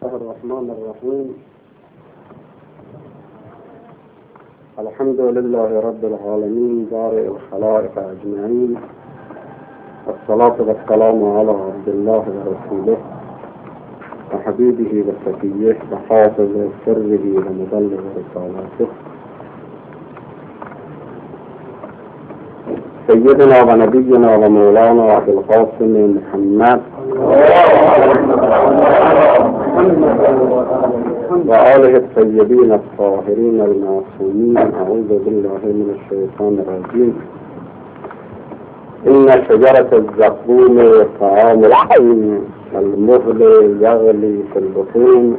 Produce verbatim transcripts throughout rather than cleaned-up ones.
الله الرحمن الرحيم. الحمد لله رب العالمين بارئ الخلائق أجمعين، والصلاة والسلام على عبد الله ورسوله وحبيبه وصفيه وحافظ سره ومبلغ رسالاته سيدنا ونبينا ومولانا أبي القاسم محمد وآله الطيبين الطاهرين المعصومين. أعوذ بالله من الشيطان الرجيم. إن شجرة الزقوم طعام الحين المهل يغلي في البطون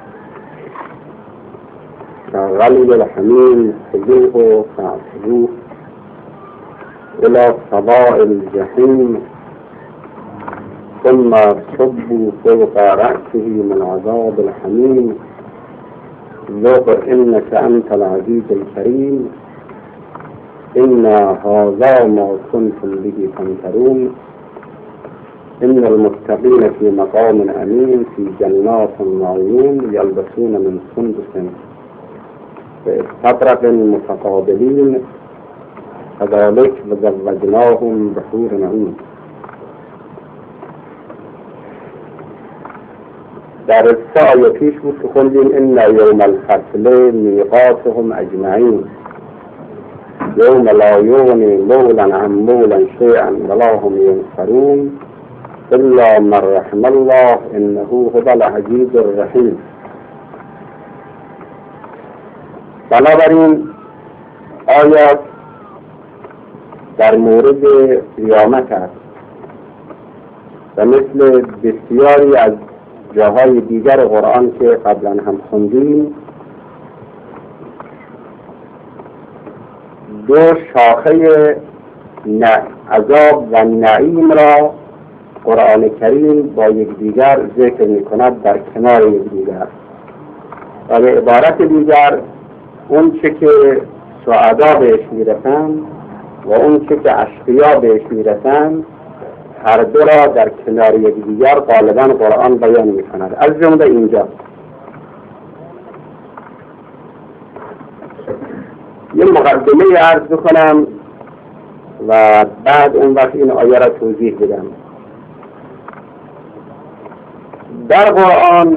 كغلي الحميم خذوه فاعتلوه إلى صباء الجحيم ثم صبوا فوق رأسه من عذاب الحميم ذوق إنك أنت العزيز الكريم إن هذا ما كنتم به تمترون. إن المتقين في مقام أمين في جنات وعيون يلبسون من سندس واستبرق متقابلين كذلك وزوجناهم بحور عين. در سه آیه پیش بود که خوندیم ان یوم الفصل میقاتهم اجمعین یوم لا یغنی مولا عن مولا شیئا ولا هم ینصرون الا من رحم الله انه هو العزیز الرحیم. بنابراین آیات در مورد قیامت است و مثل بسیاری از جاهای دیگر قرآن که قبلا هم خوندیم دو شاخه عذاب و نعیم را قرآن کریم با یکدیگر ذکر می کند در کنار یکدیگر و به عبارت دیگر اون چه که سعدا بهش میرسند و اون چه که اشقیا بهش میرسند هر دو را در کنار یکدیگر غالبا قرآن بیان می کند. از جمله اینجا یه مقدمه عرض بکنم و بعد اون وقت این آیه را توضیح بدم. در قرآن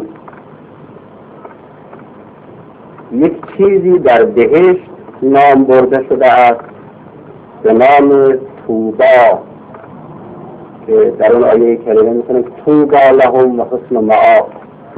یک چیزی در بهشت نام برده شده است به نام طوبا که در اون آیه کریمه میکنه طوبا لهم و حسن مآب،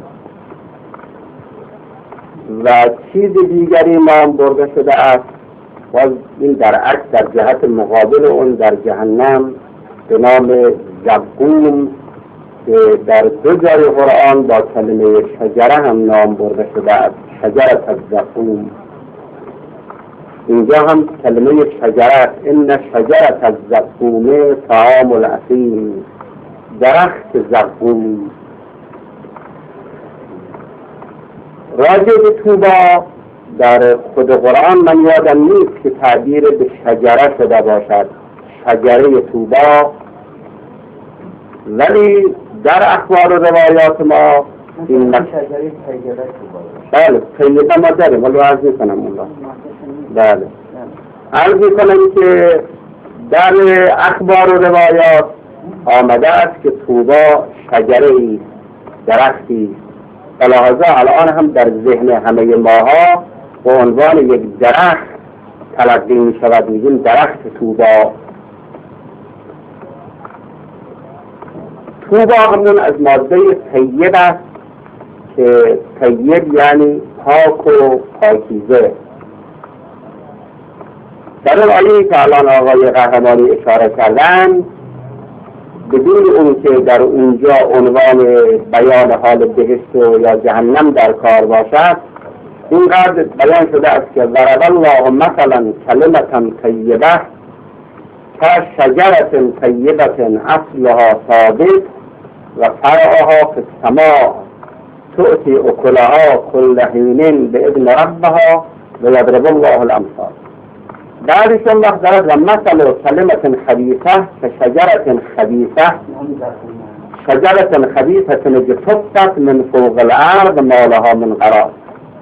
و چیز دیگری نام برده شده است و این در عکس در جهت مقابل اون در جهنم به نام زقوم که در دو جای قرآن با کلمه شجره هم نام برده شده است، شجرة الزقوم. اینجا هم کلمه شجرت ان شجرة الزقوم طعام الاثیم، درخت زقوم. راجع به طوبا در خود قرآن من یادم نیست که تعبیر به شجره شده باشد، شجره طوبا، ولی در اخبار و روایات ما این شجره طیبه بله طیبه ما داریم، ولی عرض میکنم اون را بله عرض میکنم که در اخبار و روایات آمده است که طوبا شجره درختی، لذا الان هم در ذهن همه ماها به عنوان یک درخت تلقی می شود، میگیم درخت طوبا. طوبا همون از ماده طیب است که طیب یعنی پاک و پاکیزه. در اون آیه که الان آقای قهرمانی اشاره کردن بدون اون که در اونجا عنوان بیان حال بهشت و یا جهنم در کار باشد، اینقدر بیان شده است که ضرب الله مثلا کلمة طیبه کشجرة طیبة اصلها ثابت و فرعها فی السماء تؤتی اکلها کل حین باذن ربها و یضرب الله الامثال. بعدش الله دارد و مثل کلمة خبیثه کشجرة خبیثه شجرة خبيثة اجتثت من فوق الارض ما لها من قرار.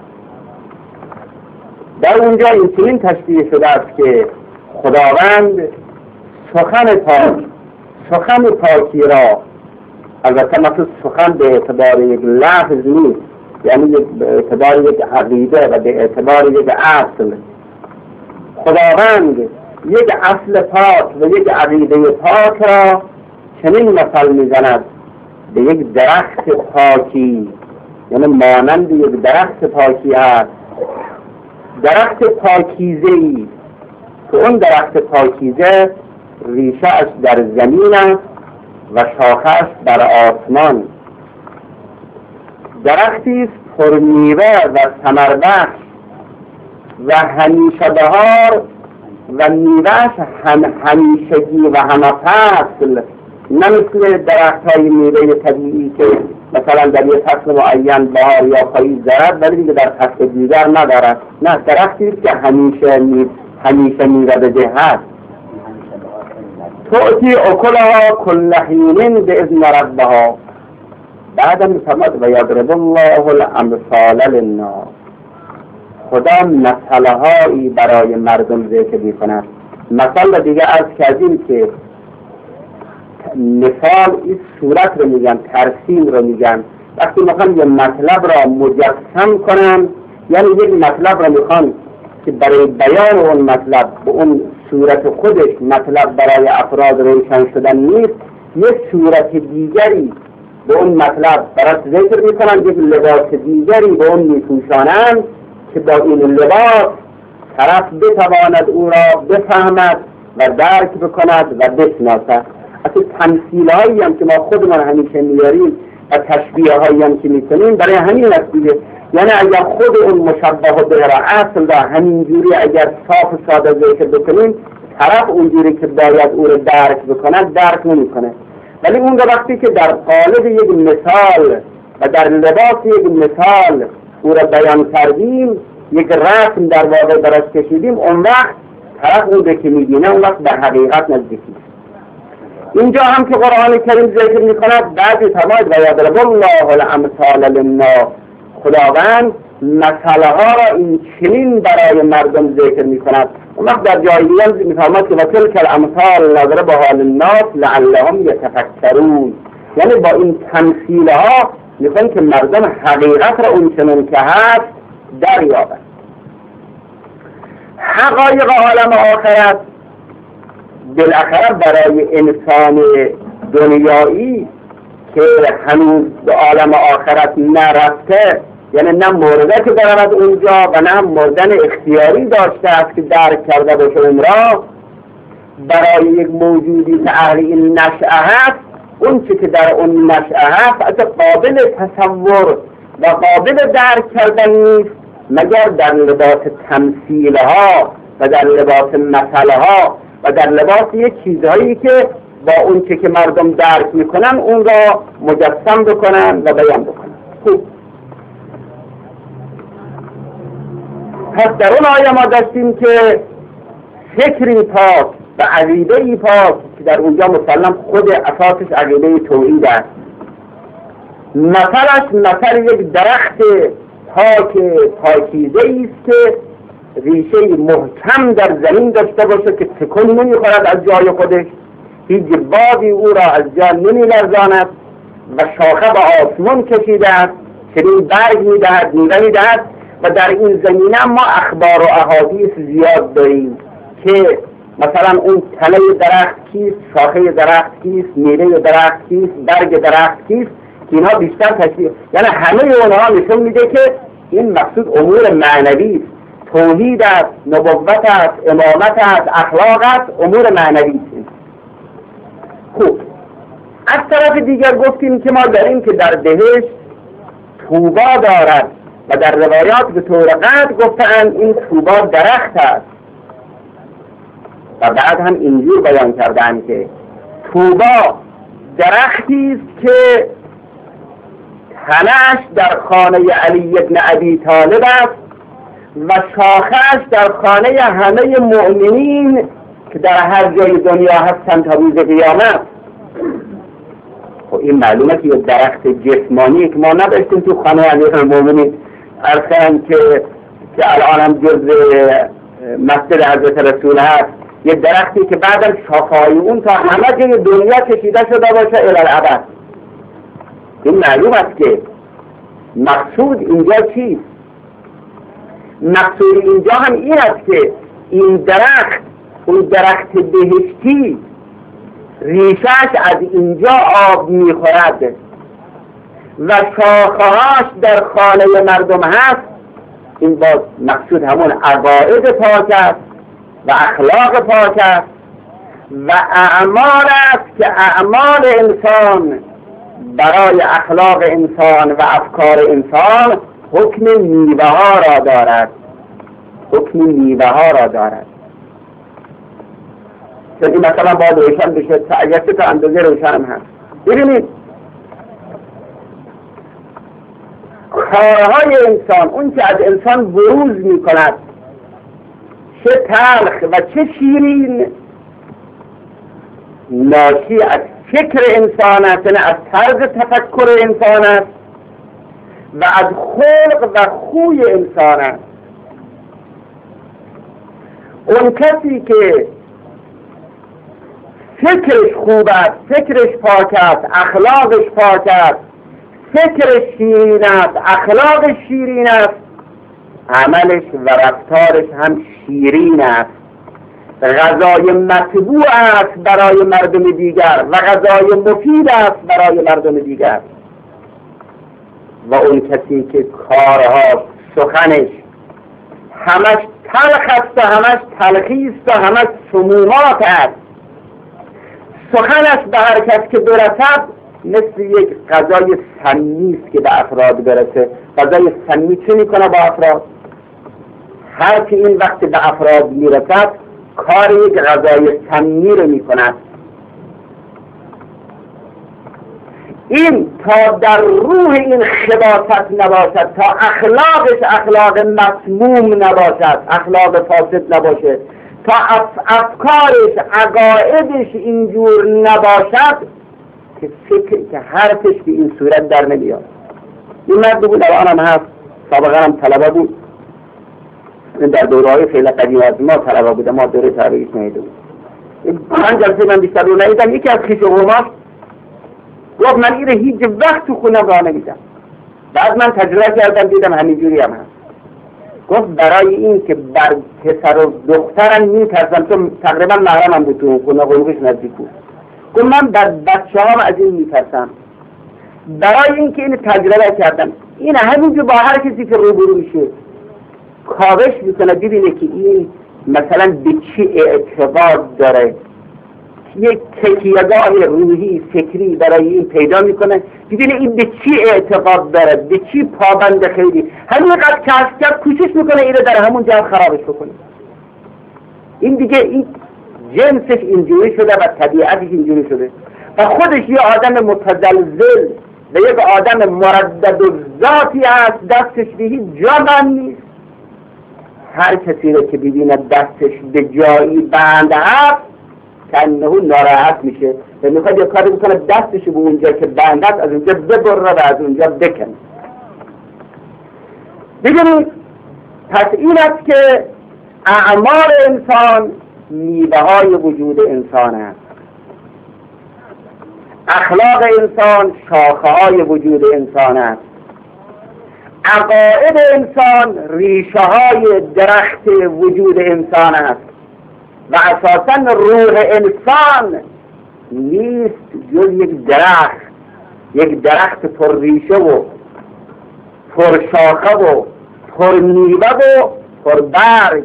در اونجا این چنین تشبیه شده است که خداوند سخن پاک سخن پاکی را، البته مقصود سخن به اعتبار یک لفظ نیست، یعنی به اعتبار یک عقیده و به اعتبار یک اصل، خداوند یک اصل پاک و یک عقیده پاک را چنین مثل میزند به یک درخت پاکی، یعنی مانند یک درخت پاکی است، درخت پاکیزه‌ای که اون درخت پاکیزه ریشه‌اش در زمین است و شاخه‌اش در آسمان. درختی است پرمیوه و ثمربخش و همیشه بهار و میوه‌اش هم همیشگی و همه فصل، نه مثل درخت‌های میوه طبیعی که مثلا در یک فصل معین بهار یا پاییز دارد ولی دیگه در فصل دیگر ندارد. نه، درختی است که همیشه می همیشه میوه بده هست. تؤتی اکلها کل حین باذن ربها. بعدم میفرماد و یضرب الله الامثال للناس. خدا مثلهایی برای مردم ذکر میکند. مثل دیگه عرض کردیم که مثال این صورت رو میگن، ترسیم رو میگن. وقتی میخوان یه مطلب را مجسم کنن، یعنی یک مطلب را میخوان که برای بیان اون مطلب به اون صورت خودش مطلب برای افراد روشن شدن نیست، یک صورت دیگری به اون مطلب برای ذکر میکنن، یک لباس دیگری به اون میپوشانند که با این لباس طرف بتواند او را بفهمد و درک بکند و بشناسد. اصلا تمثیل هایی هم که ما خودمان همیشه میاریم و تشبیه هایی هم که میکنیم برای همین است دیگه. یعنی اگر خود اون مشبه به را اصل را همینجوری اگر صاف و ساده ذکر بکنیم، طرف اونجوری که باید او را درک بکند درک نمیکنه. ولی اون وقتی که در قالب یک مثال و در لباس یک مثال او را بیان کردیم، یک رسم در واقع براش کشیدیم، اون وقت طرف اون که میبینه اون وقت در حقیقت نزدیکی. اینجا هم که قرآن کریم ذکر میکند بعضی فرماید و یضرب الله الامثال للناس، خداوند مثله ها را این چنین برای مردم ذکر میکند. اون وقت در جای دیگر میفرماید که و تلک الامثال نضربها للناس لعلهم یتفکرون، یعنی با این تمثیل ها میخوان که مردم حقیقت را اون چنین که هست دریابند. حقایق عالم آخرت بالاخره برای انسان دنیایی که هنوز به عالم آخرت نرفته، یعنی نه مرده که برود اونجا و نه مردن اختیاری داشته است که درک کرده باشه اون را، برای یک موجودی که اهل این نشأه هست، اون چی که در اون نشأه هست اصلا قابل تصور و قابل درک کردن نیست مگر در لباس تمثیل ها و در لباس مثل ها و در لباس یک چیزهایی که با اون چی که مردم درک میکنن اون را مجسم بکنن و بیان بکنن. خوب، پس در اون آیه ما داشتیم که فکری پاک و عقیده‌ای پاک که در اونجا مسلم خود اساسش عقیده توحید است. مثلش مثل یک درخت پاک پاکیزه‌ای است که ریشه محکم در زمین داشته باشه که تکون نمیخورد از جای خودش، هیچ بادی او را از جا نمیلرزاند و شاخه به آسمان کشیده است، چنین برگ میدهد، میوه میدهد. و در این زمینه ما اخبار و احادیث زیاد داریم که مثلا اون تله درخت کیست، شاخه درخت کیست، میوه درخت کیست، برگ درخت کیست، که اینها بیشتر تشریح، یعنی همه اونها نشون میده که این مقصود امور معنوی است، توحید است، نبوت است، امامت است، اخلاق است، امور معنوی است. خوب، از طرف دیگر گفتیم که ما داریم که در بهشت طوبا دارد و در روایات به طور قطع گفتند این طوبا درخت است و بعد هم اینجور بیان کردن که طوبا درختی است که تنه‌اش در خانه علی بن ابی طالب است و شاخه‌اش در خانه همه مؤمنین که در هر جای دنیا هستند تا روز قیامت. خب این معلومه که یه درخت جسمانی که ما نداشتیم تو خانه امیرالمومنین، ارسلن که که الان هم جز مسجد حضرت رسول هست، یه درختی که بعدم شاخه‌های اون تا همه جای دنیا کشیده شده باشه الی الابد. این معلوم است که مقصود اینجا چیست؟ مقصود اینجا هم این است که این درخت، اون درخت بهشتی، ریشش از اینجا آب میخورد و شاخه‌هاش در خانه مردم هست. این باز مقصود همون عقاید پاک است و اخلاق پاک است و اعمال است که اعمال انسان برای اخلاق انسان و افکار انسان حکم میوه ها را دارد، حکم میوه ها را دارد. چون این مثلا باید روشن بشه، اگر تا اندازه روشن هم هست. ببینید کارهای انسان، اون که از انسان بروز می کند، چه تلخ و چه شیرین، ناشی از فکر انسان است، یعنی از طرز تفکر انسان است و از خلق و خوی انسان است. اون کسی که فکرش خوب است، فکرش پاک است، اخلاقش پاک است، فکرش شیرین است، اخلاقش شیرین است، عملش و رفتارش هم شیرین است، غذای مطبوع است برای مردم دیگر و غذای مفید است برای مردم دیگر. و اون کسی که کارها، سخنش همش تلخ است و همش تلخی است و همش سمومات است، سخنش به هر کس که برسد مثل یک غذای سمی است که به افراد برسه. غذای سمی چه میکنه با افراد؟ هر که این وقت به افراد میرسد کار یک غذای سمی رو میکند. این تا در روح این خباثت نباشد، تا اخلاقش اخلاق مسموم نباشد، اخلاق فاسد نباشه، تا افکارش عقایدش اینجور نباشد که فکر که حرفش به این صورت در نمیاد. این مرد بود الان هم هست، سابقا هم طلبه بود، در دوره‌های خیلی قدیم از ما طلبه بوده، ما دوره طلبگیش نهیده بود. من جلسه من بیشتر رو نهیدم، یکی از خیش قوماش گفت من اینه هیچ وقت تو خونه راه نمیدم. بعد من تجربه کردم دیدم همینجوری هم هست. گفت برای این که بر پسر و دخترم میترسم، چون تقریبا محرمم بود تو خونه قومش نزدیک بود. گفت من بر بچه هم از این میترسم، برای این که این تجربه کردم. این همینجور با هر کسی که روبرو میشه کاوش میکنه ببینه که این مثلا به چی اعتقاد داره، یک تکیهگاه روحی فکری برای این پیدا میکنه، ببینه این به چی اعتقاد داره، به چی پابند خیلی، همینقدر کسب کرد کوشش میکنه اینو در همون جا خرابش بکنه. این دیگه این جنسش اینجوری شده و طبیعتش اینجوری شده و خودش یه آدم متزلزل و یک آدم مردد و ذاتی است، دستش به هیچ جا بند نیست. هر کسی رو که ببینه دستش به جایی بند هست کنه ناراحت میشه و میخواد یه کاری بکنه دستش به اونجا که بند هست از اونجا ببره و از اونجا بکنه. ببینید پس این است که اعمال انسان میوه های وجود انسان است، اخلاق انسان شاخه های وجود انسان است، عقاید انسان ریشه های درخت وجود انسان است و اساساً روح انسان نیست جز یک درخت، یک درخت پر ریشه و پر شاخه و پر میوه و پر برگ.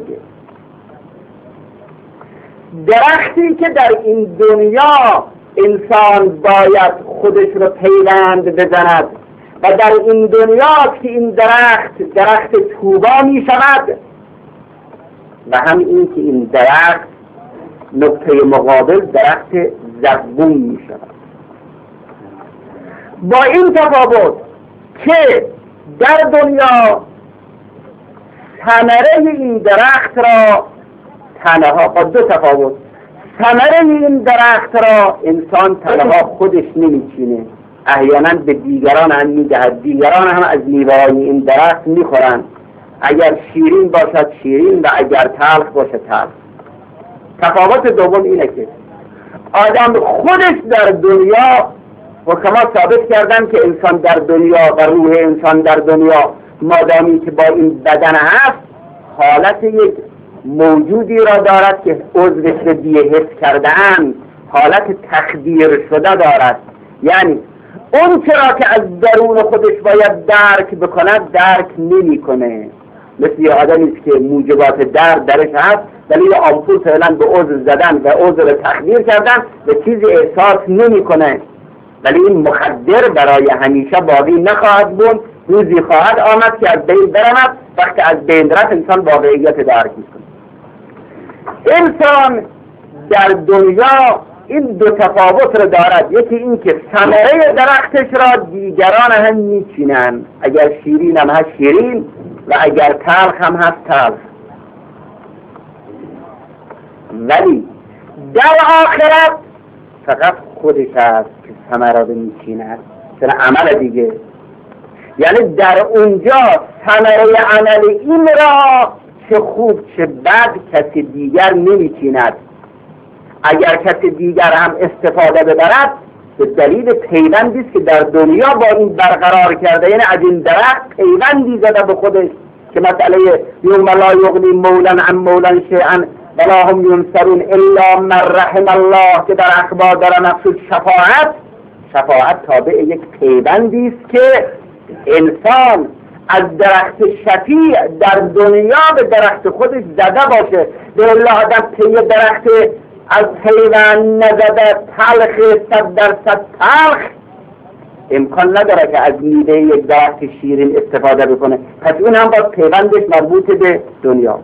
درختی که در این دنیا انسان باید خودش رو پیوند بزند و در این دنیا که این درخت درخت طوبا می شود و هم این که این درخت نقطه مقابل درخت زقوم می شود. با این تفاوت که در دنیا ثمره این درخت را تنها، با دو تفاوت، ثمره این درخت را انسان تنها خودش نمیچینه، احیانا به دیگران هم میدهد، دیگران هم از میوه‌های این درخت میخورند، اگر شیرین باشد شیرین و اگر تلخ باشد تلخ. تفاوت دوم اینه که آدم خودش در دنیا، حکما ثابت کردن که انسان در دنیا و روح انسان در دنیا مادامی که با این بدن هست حالت یک موجودی را دارد که عضوش رو بی‌حس کرده‌اند، حالت تخدیر شده دارد، یعنی اون چرا که از درون خودش باید درک بکند درک نمی کنه. مثل یه آدمی است که موجبات درد درش هست ولی یه آمپول فعلا به عضو زدن و عضو رو تخدیر کردن و چیزی احساس نمی کنه، ولی این مخدر برای همیشه باقی نخواهد بود، روزی خواهد آمد که از بین برود، وقتی از بین رفت انسان واقعیت درک میکنه. انسان در دنیا این دو تفاوت رو دارد، یکی این که ثمره درختش را دیگران هم میچینند، اگر شیرین هم هست شیرین و اگر تلخ هم هست تلخ، ولی در آخرت فقط خودش هست که ثمره رو میچیند، چرا عمل دیگه، یعنی در اونجا ثمره عمل این را چه خوب چه بد کسی دیگر نمیچیند. اگر کسی دیگر هم استفاده ببرد به دلیل پیوندی است که در دنیا با این برقرار کرده، یعنی از این درخت پیوندی زده به خودش که مسئله یوم لا یغنی مولا عن مولا شیئا ولا هم ینصرون الا من رحم الله که در اخبار داره مقصود شفاعت. شفاعت تابع یک پیوندی است که انسان از درخت شفیع در دنیا به درخت خودش زده باشه، به الله آدم پی درخت از پیوند نزده تلخ صد درصد تلخ امکان نداره که از میوه یک درخت شیرین استفاده بکنه، پس اون هم باز پیوندش مربوط به دنیا.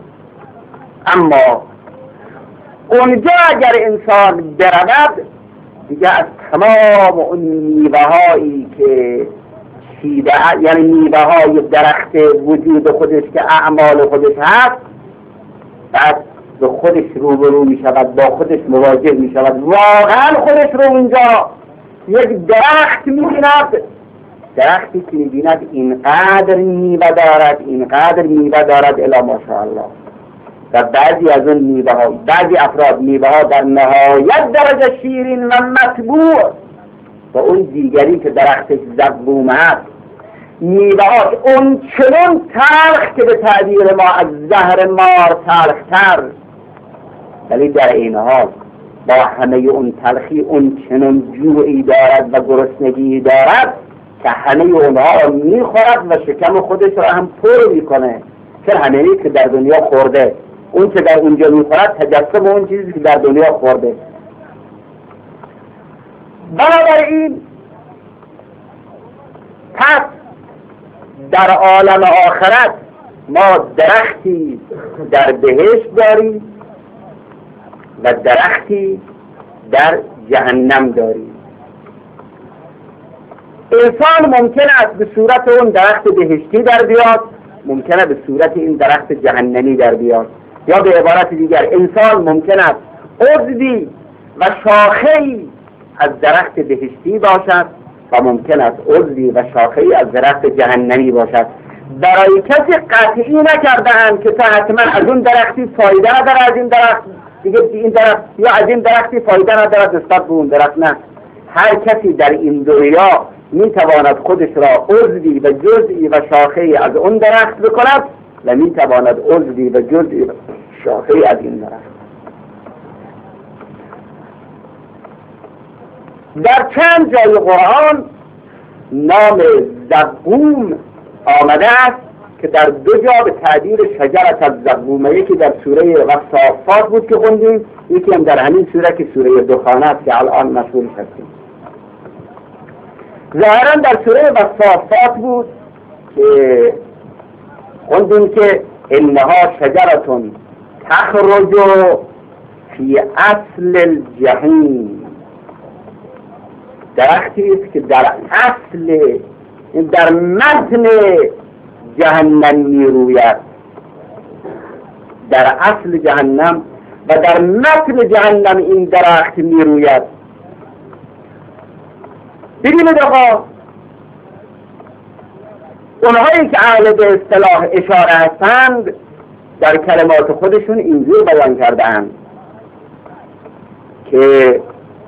اما اونجا اگر انسان برود دیگه از تمام اون میوه هایی که چیده، یعنی میوه های درخت وجود خودش که اعمال خودش هست، بعد به خودش روبرو می شود، با خودش مواجه می شود، واقعا خودش رو اونجا یک درخت می بیند، درختی که می بیند اینقدر میوه دارد اینقدر میوه دارد الا ماشاءالله. و بعضی از اون میوه ها، بعضی افراد میوه ها در نهایت درجه شیرین و مطبوع و اون دیگری که درختش زقوم هست میوه ها اون چنون تلخ که به تعبیر ما از زهر مار تلختر، ولی در این حال با همه اون تلخی اون چنون جوعی دارد و گرسنگی دارد که همه اونها رو میخورد و شکم خودش رو هم پر میکنه، چون همه که در دنیا خورده، اون که در اونجا میخورد تجسم اون چیزی که در دنیا خورده. بنابراین پس در عالم آخرت ما درختی در بهشت داریم و درختی در جهنم داریم. انسان ممکن است به صورت اون درخت بهشتی در بیاد، ممکنه به صورت این درخت جهنمی در بیاد، یا به عبارت دیگر انسان ممکن است عضوی و شاخه‌ای از درخت بهشتی باشد و ممکن است عضوی و شاخه‌ای از درخت جهنمی باشد. برای کسی قطعی نکرده‌اند که تا حتما از اون درختی فایده نداره، از این درخت دیگه این درخت یا از این درختی فایده نداره نسبت به اون درخت. نه، هر کسی در این دنیا میتواند خودش را عضوی و جزئی و شاخه‌ای از اون درخت بکند و میتواند عضوی و جزئی و شاخه‌ای از این درخت. در چند جای قرآن نام زقوم آمده است که در دو جا به تعبیر شجرت از زقوم، یکی در سوره والصافات بود که خوندیم، یکی هم در همین سوره که سوره دخان است که الان مشغول هستیم. ظاهرا در سوره والصافات بود که خوندیم که انها شجرتون تخرج فی اصل الجحیم، درختی است که در اصل، در متن جهنم می روید، در اصل جهنم و در متن جهنم این درخت می روید. ببینید آقا، اونهایی که اهل به اصطلاح اشاره هستند در کلمات خودشون اینجور بیان کردند که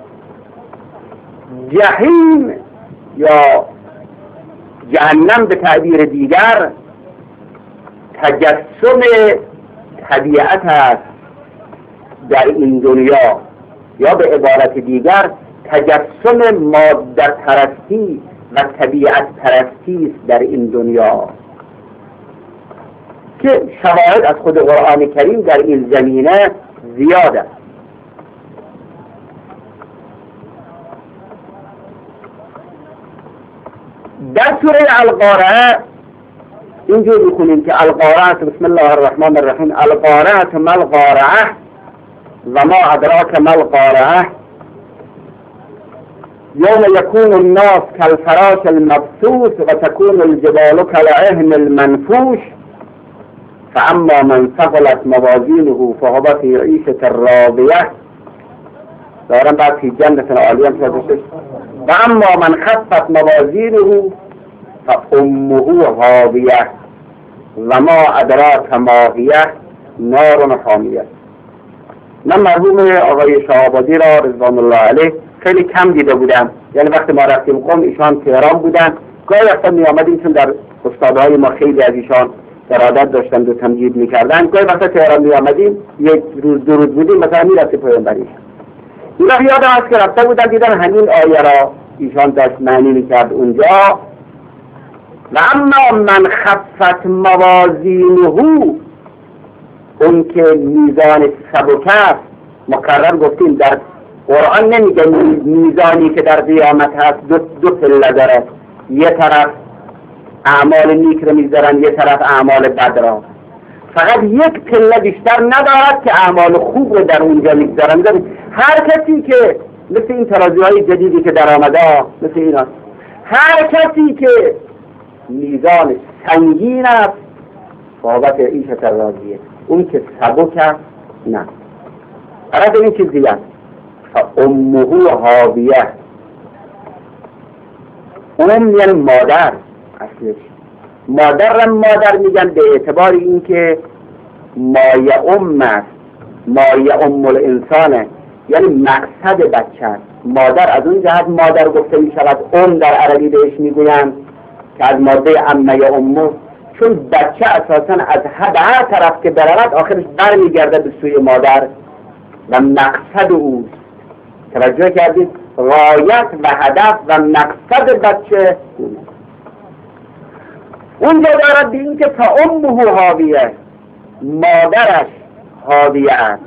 جهنم یا جهنم به تعبیر دیگر تجسم طبیعت است در این دنیا، یا به عبارت دیگر تجسم ماده پرستی و طبیعت پرستی است در این دنیا، که شواهد از خود قرآن کریم در این زمینه زیاد است. در سوره القارعه اینجور میخونیم که القارعه، بسم الله الرحمن الرحیم، القارعه ما القارعه و ما ادراک ما القارعه یوم یکون الناس کالفراش المبثوث و تکون الجبال کالعهن المنفوش فاما من ثقلت موازینه فهو فی عیشة راضیه. دارم بعد فی جنة عالیه شده. و اما من خفت موازینه فامه هاویه و ما ادراک ما هی نار حامیه. من مرحوم آقای شهابادی را رضوان الله علیه خیلی کم دیده بودم، یعنی وقتی ما رفتیم قم ایشان تهران بودن، گاهی وقتا می آمدیم چون در استادهای ما خیلی از ایشان ارادت داشتند و تمجید میکردن، گاهی وقتا تهران می آمدیم یک روز دو روز بودیم مثلا می رفتی پیامبریش. این وقت یادم هست که رفته بودن دیدن همین آیه را ایشان داشت معنی میکرد اونجا، و اما من خفت موازینه، اون که میزان سبک است، مکرر گفتیم در قرآن نمیگه میزانی که در قیامت هست دو, دو پله داره، یه طرف اعمال نیک رو میذارن، یه طرف اعمال بد را، فقط یک پله بیشتر ندارد که اعمال خوب رو در اونجا میذارن. هر کسی که مثل این ترازوهای جدیدی که در آمده مثل اینا، هر کسی که میزان سنگین است بابت عیشة راضیه، اون که سبک است نه. عرض این چیزی است فامه هاویه، اون یعنی مادر، اصلش مادر را مادر میگن به اعتبار اینکه مایه ام است، مایه ام الانسانه، یعنی مقصد بچه است. مادر از اون جهت مادر گفته می شود، ام در عربی بهش میگویند که از ماده امه امه، چون بچه اساسا از هر طرف که برود آخرش بر میگرده به سوی مادر و مقصد اوست. توجه کردید؟ غایت و هدف و مقصد بچه اونجا دارد به این که تا امه هاویه، مادرش هاویه است.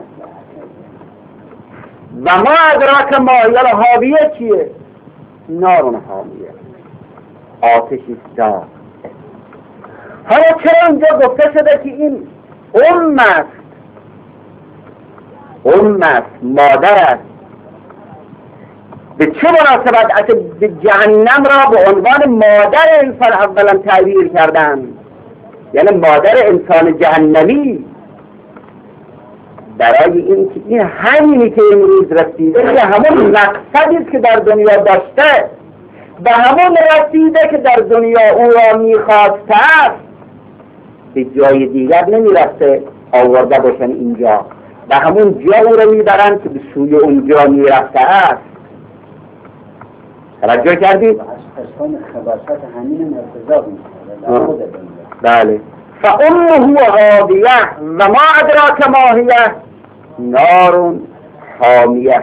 و ما ادراک ما یل هاویه چیه؟ نارون حامیه، آتشی داغ. حالا چرا اینجا گفته شده که این ام است؟ ام است، مادر است. به چه مناسبت اصلا جهنم را به عنوان مادر انسان اولا تعبیر کردن؟ یعنی مادر انسان جهنمی، برای این که این همینی که امروز رسیده که همون مقصدی که در دنیا داشته، به همون رسیده که در دنیا او را میخواسته است، به جای دیگر نمیرسته آورده باشن اینجا، به همون جا او را میبرن که به سوی اونجا میرفته است. توجه کردید؟ اشخاص خباست همین ارتضا میشه. بله. فامه هاویه و ما ادراک ما هی نار حامیه.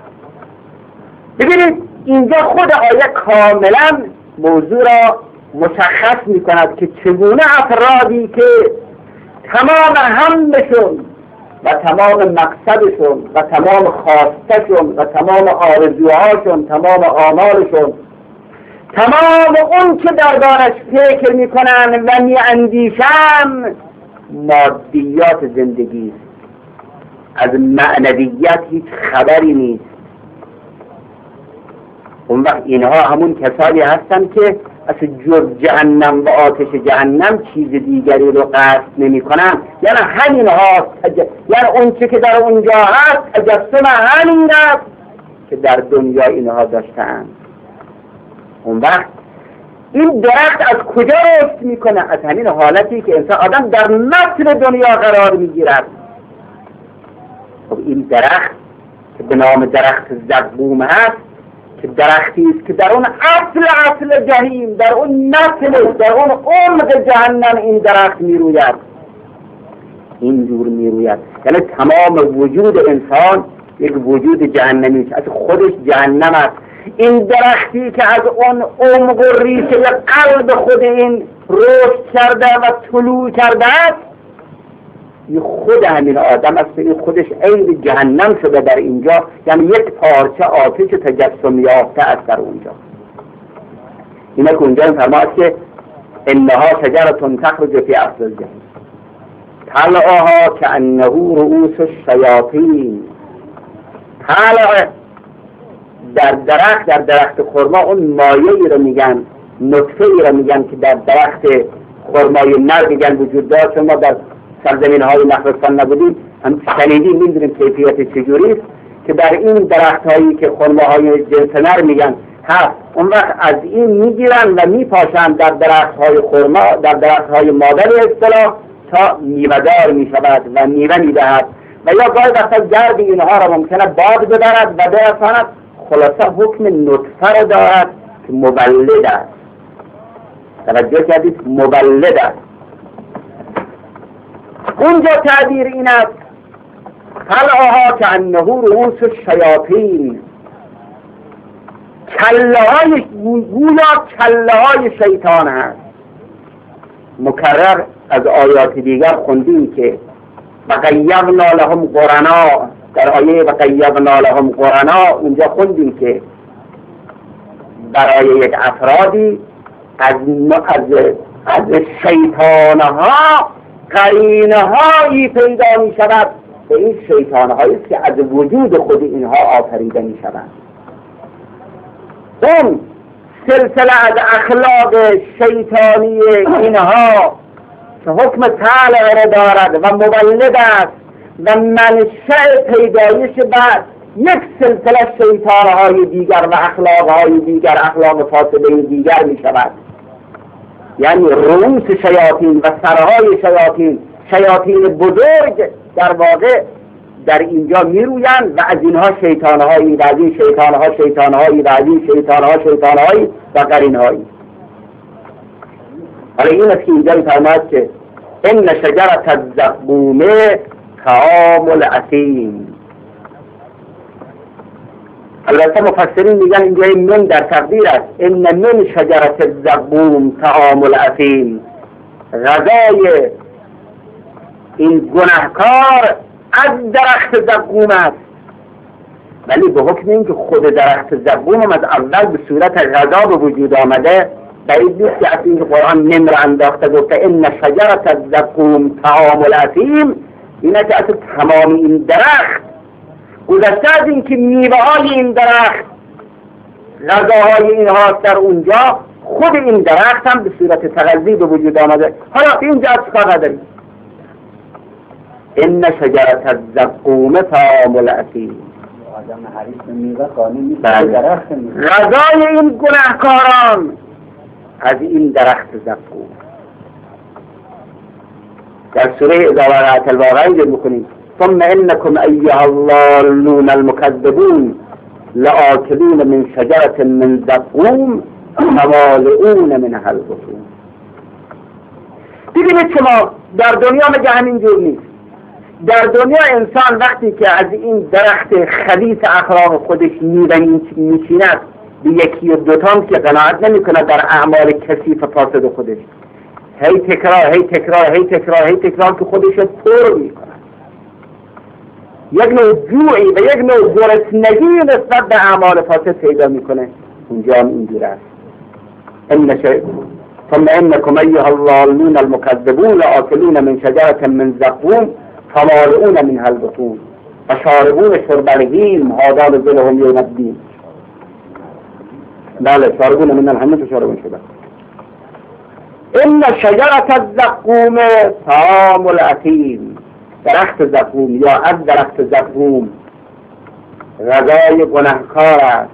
ببینید اینجا خود آیه کاملا موضوع را مشخص می کند که چگونه افرادی که تمام همشون و تمام مقصدشون و تمام خواستشون و تمام آرزوهاشون، تمام آمالشون، تمام اون که دربارش فکر میکنن و میاندیشن مادیات زندگی است، از معنویت هیچ خبری نیست. اون وقت اینها همون کسانی هستند که اصلا جز جهنم و آتش جهنم چیز دیگری رو قصد نمی کنن. یعنی همین هاست، یعنی اون چی که در اونجا هست تجسم همین است که در دنیا اینها داشتن. اون وقت این درخت از کجا رشد میکنه؟ از همین حالتی که انسان آدم در متن دنیا قرار میگیرد. خب این درخت که به نام درخت زقوم هست که درختی است که در اون اصل اصل جهنم، در اون متن، در اون عمق جهنم این درخت میروید. این جور میروید، یعنی تمام وجود انسان یک وجود جهنمی است، از خودش جهنم است. این درختی که از اون عمق و ریشه قلب خود این رشد کرده و طلوع کرده است، این خود همین آدم است، این خودش عین جهنم شده در اینجا، یعنی یک پارچه آتش تجسم یافته است در اونجا. اینا که اونجا فرماید که انها شجرة تخرج فی اصل الجحیم طلعها کأنه رؤوس الشیاطین. طلع در درخت، در درخت خرما اون مایه‌ای رو میگن، نطفه‌ای رو میگن که در درخت خرمای نر میگن وجود داره. شما در سرزمین‌های نخلستان نبودیم، هم شنیدیم، می‌دونیم کیفیت چجوری است که در این درخت‌هایی که خرماهای جنس نر میگن هست، اون وقت از این میگیرن و میپاشن در درخت‌های خرما، در درخت‌های مادر اصطلاح، تا میوه‌دار میشود و میوه میدهد و یا گاهی وقتا گرد اینها را ممکنه باد ببرد و برساند. خلاصه حکم نطفه را دارد که مولد است. توجه کردید؟ مولد است. اونجا تعبیر این است طلعها کأنه رؤوس الشیاطین، کله های گویا کله های شیطان هست. مکرر از آیات دیگر خوندیم که وقیضنا لهم قرنا، در آیه وقیضنا لهم قرنا اونجا خوندیم که برای یک افرادی از از از شیطانها قرینهایی پیدا می شود و این شیطانهایی است که از وجود خود اینها آفریده می شود. اون سلسله از اخلاق شیطانی اینها که حکم طالع را دارد و مولد است و منشأ پیدایش بعد یک سلسله شیطانهای دیگر و اخلاقهای دیگر، اخلاق فاسده دیگر می شود. یعنی رؤوس شیاطین و سرهای شیاطین، شیاطین بزرگ در واقع در اینجا می رویند و از اینها شیطانهایی و از این شیطانها شیطانهایی و از این شیطانها شیطانهایی و قرینهایی. حالا این است که اینجا می‌فرماید که ان شجرة الزقوم طعام الاثیم. البته مفسرین میگن اینجا من در تقدیر است، ان من شجرة الزقوم طعام الاثیم، غذای این گناهکار از درخت زقوم است. ولی به حکم این که خود درخت زقوم هم از اول به صورت غذا به وجود آمده، بعید نیست که از این که قرآن من را انداخته گفته ان شجرة الزقوم طعام الاثیم، اینه که اصلا تمام این درخت گذشته از این که میوه های این درخت غذاهای اینها در اونجا، خود این درخت هم به صورت تغذی به وجود آمده. حالا اینجا از کار نداریم. ان شجرة الزقوم طعام الاثیم، غذای این گناهکاران از این درخت زقوم. در سوره اذا وقعت الواقعه میکنیم ثم انکم ایها الضالون المکذبون لآکلون من شجرة من زقوم فمالئون منها البطون. ببینید شما در دنیا مگه همین جور نیست. در دنیا انسان وقتی که از این درخت خبیث اخلاق خودش میوه میچیند به یکی و دوتام که قناعت نمی کند در اعمال کثیف فاسد خودش، هی تکرار هی تکرار هی تکرار هی تکرار که خودش رو پر می کند، یک نوع جوعی و یک نوع گرسنگی نسبت به اعمال فاسد پیدا میکنه. اونجا هم اینجور است. ان ثم انکم ایها الضالون المکذبون لآکلون من شجرة من زقوم فمالئون منها البطون فشاربون شرب الهیم هذا نزلهم یوم الدین. بله، شاربون من الحمیم فشاربون شده. این شجرة الزقوم طعام الاثیم، درخت زقوم یا از درخت زقوم غذای گنهکار است.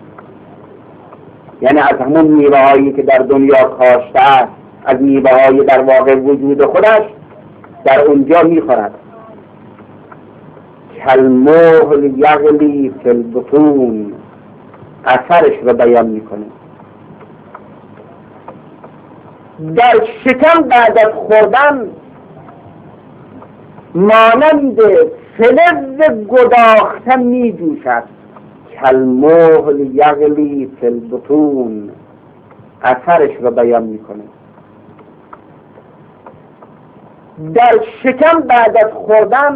یعنی از همون میوه هایی که در دنیا کاشته است، از میوه های در واقع وجود خودش در اونجا میخورد. کالمهل یغلی فی البطون، اثرش رو بیان میکنه. در شکم بعد از خوردن مانند فلز گداخته می جوشد. کالمهل یغلی فی البطون، اثرش رو بیان میکنه. در شکم بعد از خوردن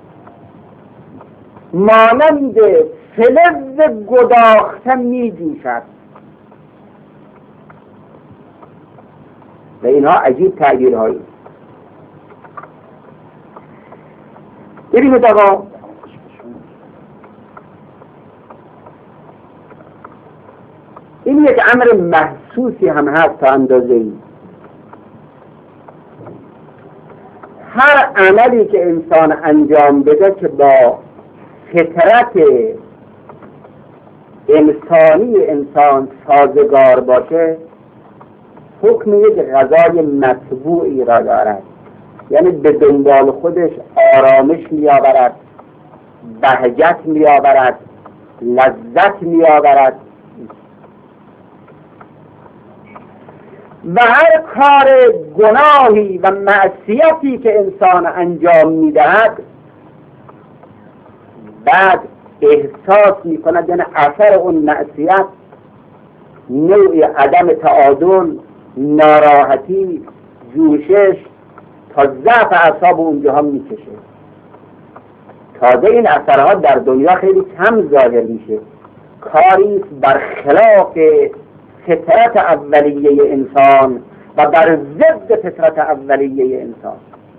مانند فلز گداخته می جوشد. و اینها عجیب تعبیرهایی. ببینید آقا، این یک امر محسوسی هم هست تا اندازه‌ای. هر عملی که انسان انجام بده که با فطرت انسانی انسان سازگار باشه، حکم یک غذای مطبوعی را دارد. یعنی به دنبال خودش آرامش می آورد، بهجت می آورد، لذت می آورد. و هر کار گناهی و معصیتی که انسان انجام می دهد بعد احساس می کند، یعنی اثر اون معصیت نوع عدم تعادل، ناراحتی، جوشش تا ضعف اعصاب اونجاها میکشه. تازه این اثرها در دنیا خیلی کم ظاهر میشه، کاری برخلاف فطرت اولیه انسان و بر ضد فطرت اولیه انسان.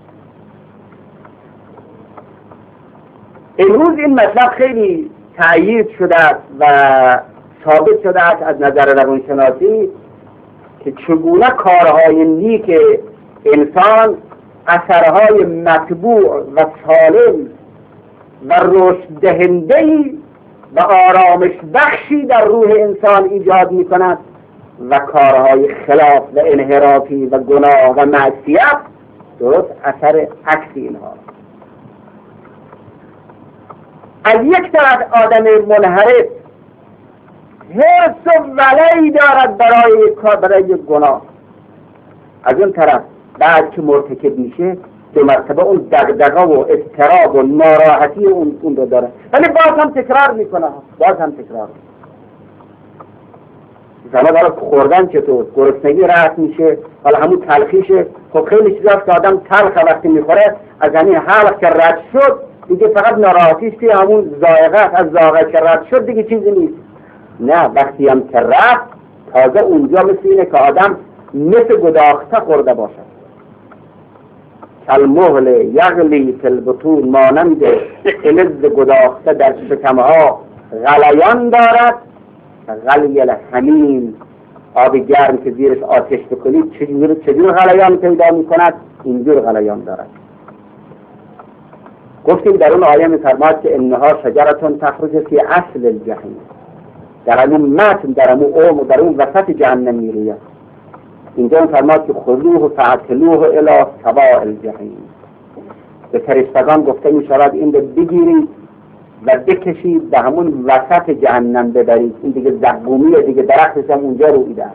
امروز این مطلب خیلی تأیید شده است و ثابت شده است از نظر روانشناسی که چگونه کارهای نیک انسان اثرهای مطبوع و سالم و رشد دهنده‌ای و آرامش بخشی در روح انسان ایجاد می کند و کارهای خلاف و انحرافی و گناه و معصیت درست اثر عکس اینها. از یک طرف آدم منحرف حرص و ولعی دارد برای کار، برای یک گناه، از اون طرف بعد که مرتکب میشه دو مرتبه اون دغدغه و اضطراب و ناراحتی اون اون رو داره، ولی باز هم تکرار میکنه، باز هم تکرار میکنه. برای خوردن چطور؟ گرسنگی رفت میشه، حالا همون تلخیشه. خب خیلی چیزاست که آدم تلخ وقتی میخوره از همین حلق که رد شد دیگه فقط ناراحتیش که همون ذائقه، از ذائقه که رد شد دیگه چیزی نیست. نه، وقتی هم که رفت تازه اونجا مثل اینه که آدم مثل گداخته خورده باشد. کالمهل یغلی فی البطون، مانند فلز گداخته در شکمها غلیان دارد. غلی الحمیم، آب گرم که زیرش آتش بکنید چجور چجور غلیان پیدا میکند، اینجور غلیان دارد. گفتیم در اون آیه می‌فرماد که انها شجرتون تخرج فی اصل الجحیم، در اون متن، در اون اوم و در اون وسط جهنم میروید. اینجا می‌فرماد که خذوه فاعتلوه الی سواء الجحیم، به فرشتگان گفته می‌شود این رو بگیرید و بکشید به همون وسط جهنم ببرید. این دیگه زقومیه دیگه، درختش هم اونجا رویده.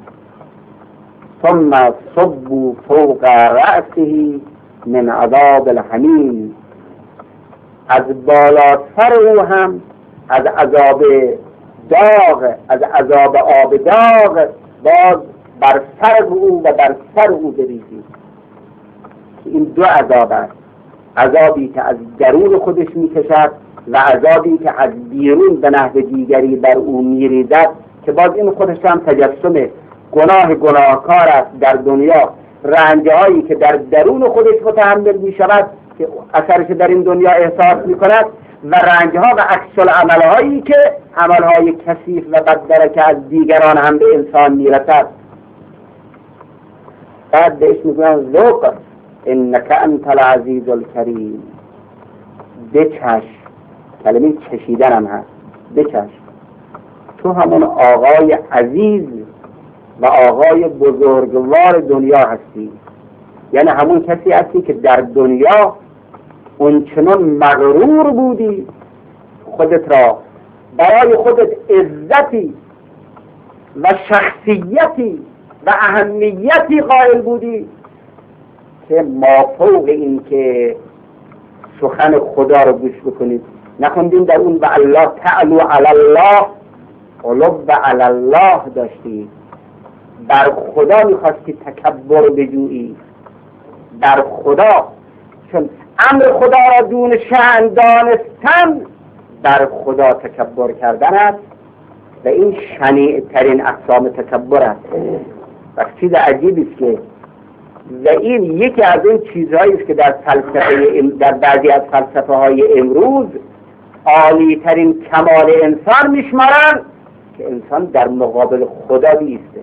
ثم صبوا فوق رأسه من عذاب الحمیم، از بالاتر او هم از عذاب داغ، از عذاب آب داغ باز بر سر او و بر سر او بریزید. این دو عذاب است، عذابی که از درون خودش میکشد و عذابی که از بیرون به نحو دیگری بر او میریزد، که باز این خودش هم تجسم گناه گناهکار است در دنیا. رنجهایی که در درون خودش متحمل میشود که اثرش در این دنیا احساس میکند، و رنجها و عکس العملهایی که عملهای کثیف و بدبرکه از دیگران هم به انسان میرسد. بعد بهش میگن ذوق انک انت العزیز الکریم، بچش، کلمه چشیدن هم هست، بچش، تو همون آقای عزیز و آقای بزرگوار دنیا هستی. یعنی همون کسی هستی که در دنیا اونچنان مغرور بودی، خودت را برای خودت عزتی و شخصیتی و اهمیتی قائل بودی که مافوق این که سخن خدا رو گوش بکنید. نخوندیم در اون و الله تعلو علی الله، علو علی الله داشتی، بر خدا میخواستی تکبر بجویی، بر خدا، چون امر خدا را دون شأن دانستن بر خدا تکبر کردن است و این شنیع ترین اقسام تکبر است. و چیز عجیبی است که و این یکی از این چیزهایی است که در فلسفه در بعضی از فلسفه های امروز عالی ترین کمال انسان میشمارند که انسان در مقابل خدا بیسته.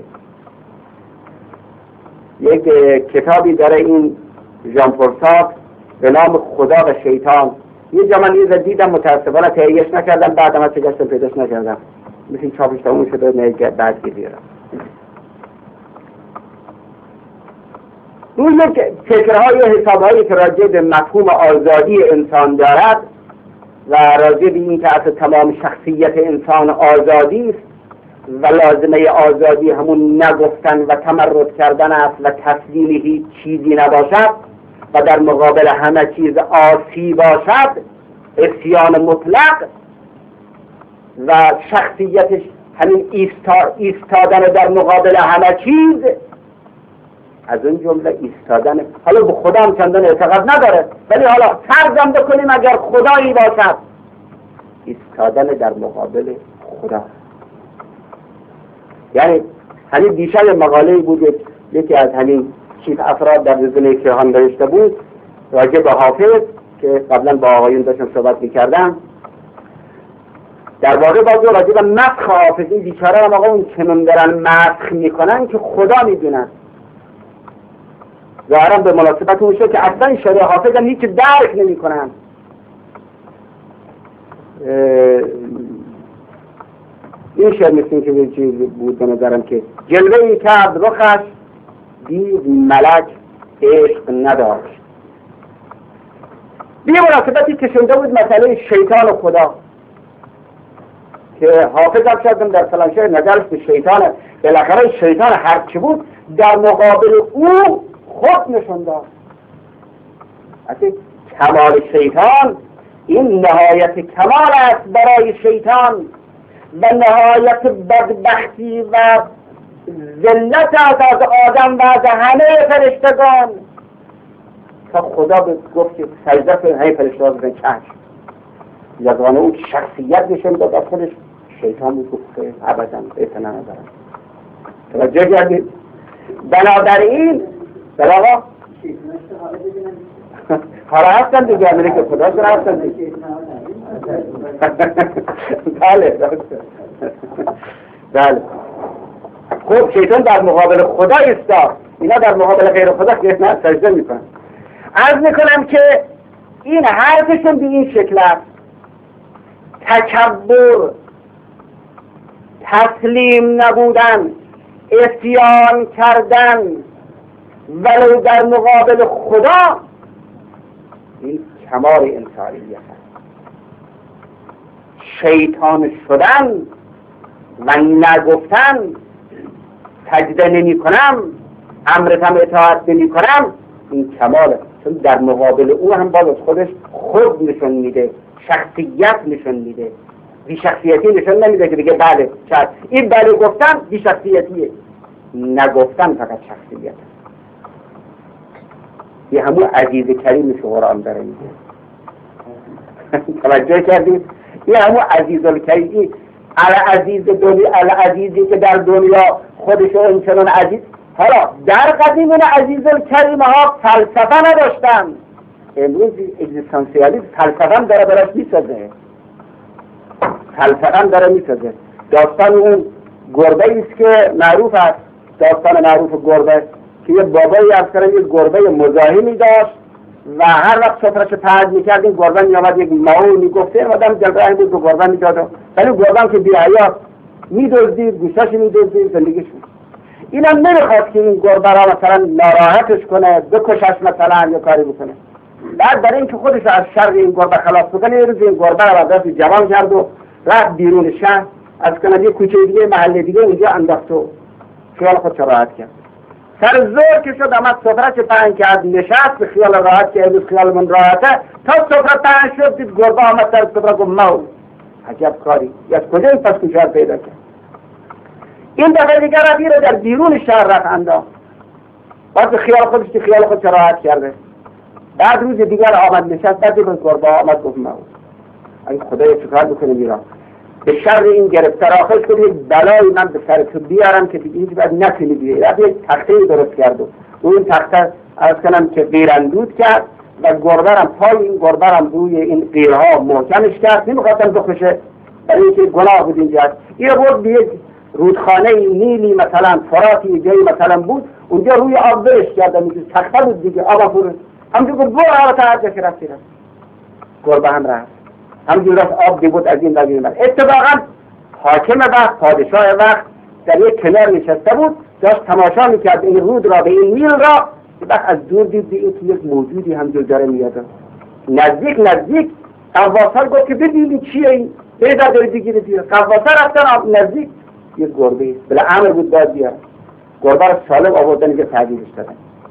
یک کتابی داره این ژان پل سارتر به نام خدا و شیطان. یه جا من یه دیدم، متاسفانه تهیهش نکردم، بعدم از گشتم پیداش نکردم، مثل چاپش تموم شده نه بعد بیارم. روی فکرهای و حسابهایی که راجع به مفهوم آزادی انسان دارد و راجع به این که اصل تمام شخصیت انسان آزادی است و لازمه آزادی همون نگفتن و تمرد کردن است و تسلیم هیچ چیزی نباشد و در مقابل همه چیز عاصی باشد، عصیان مطلق، و شخصیتش همین ایستا ایستادن در مقابل همه چیز، از اون جمله ایستادن، حالا به خدا هم چندان اعتقاد نداره ولی حالا فرضم بکنیم اگر خدایی باشد، ایستادن در مقابل خدا. یعنی همین دیشب مقاله بود یکی از همین چیز افراد در رزومه کیهان نوشته بود راجع به حافظ که قبلا با آقایون داشتم صحبت می‌کردم، در واقع باز راجع به مسخ حافظ. این بیچاره هم آقا اون چنون دارن مسخ میکنن که خدا میدونن. ظاهرا به مناسبت اون شد که اصلا این شعر حافظ هم هیچ درک نمی کنن. این شعر مثل که به چیز بود به نظرم که جلوه‌ای کرد رخش دید ملک عشق نداشت. بی مناسبتی کشنده بود مسئله شیطان و خدا که حافظ هم شدم در فلان شعر نظرش به شیطان، بالاخره شیطان هرچی بود در مقابل او خود نشون داد. اصلا کمال شیطان این نهایت کمال است برای شیطان و نهایت بدبختی و ذلت است از آدم و از همه فرشتگان تا خدا به گفت که سجده کن همه فرشتگان بزن چشم. یگانه اون شخصیت نشون داد از خودش، شیطان بود گفت که ابدا اعتنا ندارم. توجه کردید؟ بنابراین بله آقا حالا هستن دیگه، همینه که خدا شده هستن دیگه. بله بله. خب شیطان در مقابل خدا ایستاد، اینا در مقابل غیر خدا که نه سجده میکنن. عرض میکنم که این حرفشون به این شکل است: تکبر، تسلیم نبودن، عصیان کردن ولو در مقابل خدا، این کمال انسانیت است. شیطان شدن و نگفتن سجده نمی کنم، امرتم اطاعت نمی کنم، این کماله. چون در مقابل او هم باز از خودش خود نشون میده، شخصیت نشون میده. بی شخصیتی نشون نمیده که دیگه بله شاید این بله گفتن بی شخصیتیه، نگفتن فقط شخصیت. یه همون عزیز کریم که قرآن داره میگه. توجه کردید؟ یه همون عزیز الکریم، العزیز دنیا، العزیزی که در دنیا خودش انسان عزیز. حالا در قدیم اون عزیز الکریم ها فلسفه نداشتن، امروز اگزیستانسیالیسم فلسفه هم داره براش میسازه، فلسفه هم داره میسازه. داستان اون گربه ایست که معروف است، داستان معروف گربه که یه بابایی از کنم یه گربه مزاحمی داشت و هر وقت سفرش پهد میکرد این گربه میامد یک ماهو میگفته آدم دلراه بود به گربه میداد، ولی گربه که بی‌حیا میدزدید، گوشتاش میدزدید، زندگیش بود. اینم نمیخواد که این گربه را مثلا ناراحتش کنه، بکشش مثلا یا کاری بکنه. بعد برای اینکه خودش از شر این گربه خلاص بکنه یه روز این گربه را برداشت جوان کرد و رفت بیرون شهر، از کنه یه کوچه دیگه محله دیگه اونجا انداخت و خیال خودش راحت کرد. سر زور که شد آمد سفرش پهن کرد، نشست به خیال راحت که امروز خیال من راحته. تا سفره پهن شد دید گربه آمد سر سفره گفت مو، عجب کاری، از کجا این پس کوچه پیدا کرد؟ این دفعه دیگر رفتی رو در بیرون شهر رفت انداخت، باز خیال خودش که خیال خودش راحت کرده. بعد روز دیگر آمد نشست، بعد به گربه آمد گفت مو، این خدای چکار بکنه میرا به شر این گرفتار آخرش کنه یک بلایی من به سر تو بیارم که دیگه هیچ بعد نتونی بیاری. رفت یک تخته درست کرد و اون تخته از کنم که قیراندود کرد و گربرم پای این گربرم روی این قیرها محکمش کرد، نمیخواستم بکشه برای اینکه گناه بود اینجا. این رو به یک رودخانه نیلی مثلا فراتی جایی مثلا بود، اونجا روی آب برش کردم، اینجا تخته بود دیگه آب فرود، همونجا گفت برو آب تا هر جا که رفتی رفت. گربه هم رفت همجور رفت آب دی بود از این بگیر من. اتفاقا حاکم وقت، پادشاه وقت در یک کنار نشسته بود، داشت تماشا میکرد این رود را به این نیل را. وقت از دور دید این که یک موجودی همجور داره میاد نزدیک نزدیک. قواصر گفت که ببینید چیه این، پیدا داری بگیره دیگه. قواصر رفتن نزدیک، یک گربه بلا امر بود داد بیار. گربه را سالم آوردن که تعبیرش دادن،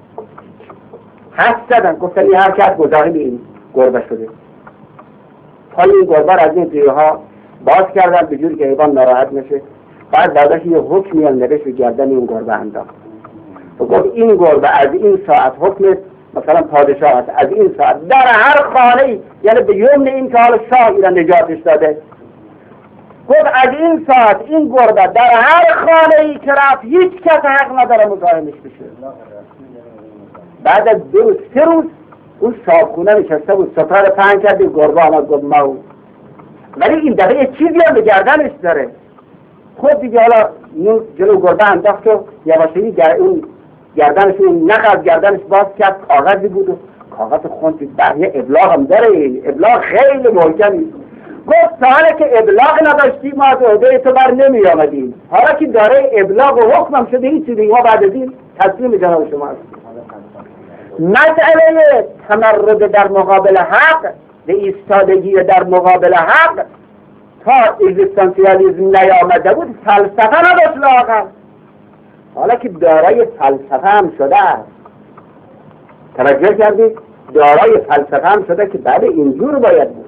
حس زدن، گفتن این حرکت گذاری این گربه شده. حالا این گربه از این قیرها باز کردن به جوری که حیوان ناراحت نشه. بعد بعدش یه حکمی هم نوشت به گردن این گربه انداخت و گفت این گربه از این ساعت حکم مثلا پادشاه است، از این ساعت در هر خانه‌ای، یعنی به یمن این که حالا شاه ایران نجاتش داده، گفت از این ساعت این گربه در هر خانه‌ای که رفت هیچ کس حق نداره مزاحمش بشه. بعد از دو سه روز اون صاحبخونه نشسته بود، سفره پهن کرد، گربه آمد گفت مو. ولی این دفعه یه چیزی هم به گردنش داره. خود دیگه حالا جلو گربه انداخت و یواشکی گر اون گردنش اون نخ از گردنش باز کرد، کاغذی بود و کاغذ خوند برای ابلاغ هم داره، ابلاغ خیلی محکمی. گفت تا حالا که ابلاغ نداشتیم ما از عهده تو بر نمی آمدیم، حالا که داره ابلاغ و حکمم شده هیچ چیزی ما بعد از این تسلیم جناب شما هست. مسئله تمرد در مقابل حق و ایستادگی در مقابل حق تا اگزیستانسیالیسم نیامده بود فلسفه نداشت لااقل. حالا که دارای فلسفه هم شده است، توجه کردید؟ دارای فلسفه هم شده که بعد اینجور باید بود.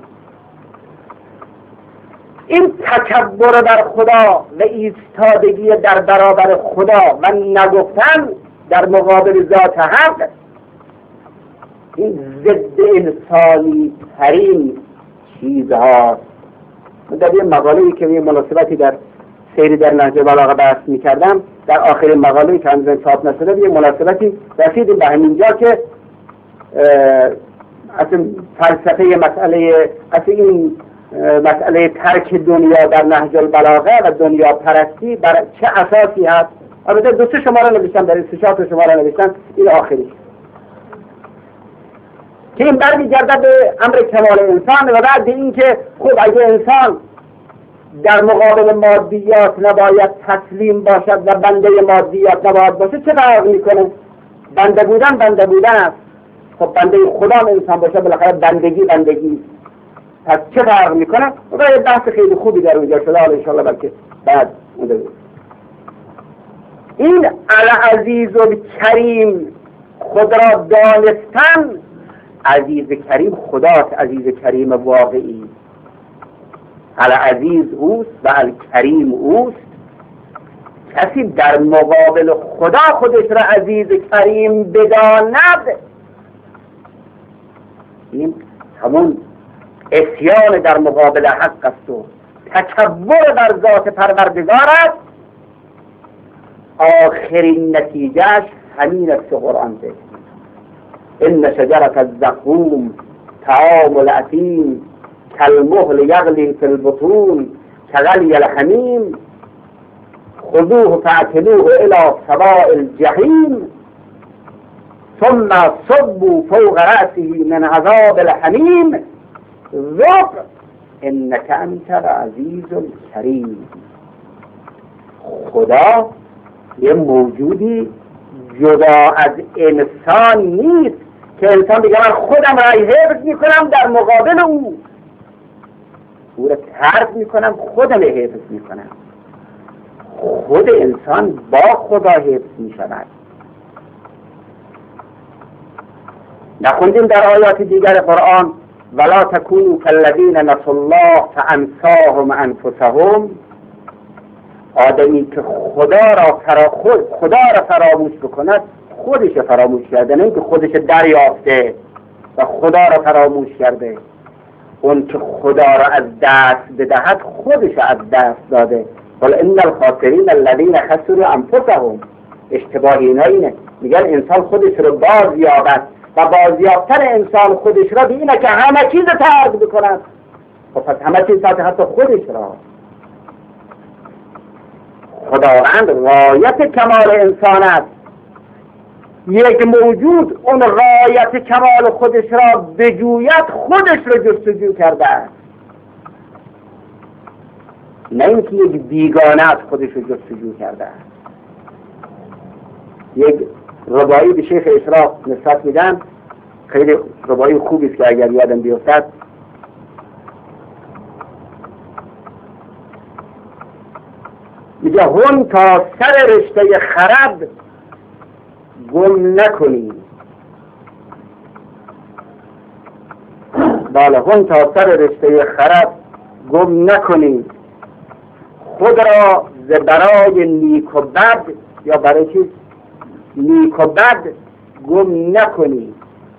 این تکبر در خدا و ایستادگی در برابر خدا و نگفتن در مقابل ذات حق، این ضد انسانی ترین چیزها. من در یه مقاله‌ای که یه مناسبتی در سیری در نهج البلاغه بحث می‌کردم، در آخرین مقاله‌ای که هنوز چاپ نشده یه مناسبتی رسیدیم به همینجا که اصلا فلسفه مسئله اصلا این مسئله ترک دنیا در نهج البلاغه و دنیا پرستی بر چه اساسی هست. البته دو سه شماره نوشتم، در این سه چهار شماره نوشتم، این آخری که این برمیگرده به امر کمال انسان و بعد این که خب اگه انسان در مقابل مادیات نباید تسلیم باشد و بنده مادیات نباید باشه، چه فرق میکنه؟ بنده بودن بنده بودن است. خب بنده خدا هم انسان باشه بالاخره بندگی بندگی، پس چه فرق میکنه؟ و یه بحث خیلی خوبی در اونجا شده، حالا انشاءالله بلکه بعد اونجا این العزیز و کریم خود را دانستن. عزیز کریم خداست، عزیز کریم واقعی. العزیز اوست و الکریم اوست. کسی در مقابل خدا خودش را عزیز کریم بداند، این همون عصیان در مقابل حق است و تکبر بر ذات پروردگار است. آخرین نتیجهش همین است که قرآن ده ان شجرة الزقوم طعام الاثیم کالمهل یغلی فی البطون کغلی الحمیم خذوه فاعتلوه الی سواء الجحیم ثم صبوا فوق رأسه من عذاب الحمیم ذق انک انت العزیز الکریم. خدا یه موجودی جدا از انسان نیست که انسان بگه من خودم را حفظ میکنم در مقابل او، او را ترک میکنم خودم را حفظ میکنم. خود انسان با خدا حفظ میشود. نخوندیم در آیات دیگر قرآن ولا تکونوا کالذین نسوا الله فانساهم انفسهم؟ آدمی که خدا را فرا خود خدا را فراموش بکند خودش فراموش کرده، نه که خودش دریافته و خدا را فراموش کرده. اون که خدا را از دست بدهد خودش از دست داده. قل ان الخاسرین الذین خسروا انفسهم. اشتباه اینا اینه، میگن انسان خودش رو باز یابد و بازیافتن انسان خودش را به اینه که همه چیز ترک بکند. خب پس همه چیز ترک حتی خودش را. خداوند غایت کمال انسان است. یک موجود اون غایت کمال خودش را بجوید خودش را جستجو کرده است، نه اینکه یک بیگانه از خودش را جستجو کرده است. یک ربایی به شیخ اشراق نسبت میدن، خیلی ربایی خوبی است که اگر یادم بیفتد. میگه هون تا سر رشته خرد گم نکنی. بله، هون تا سر رشته خرد گم نکنی، خود را ز برای نیک و بد یا برای چیز نیک و بد گم نکنی.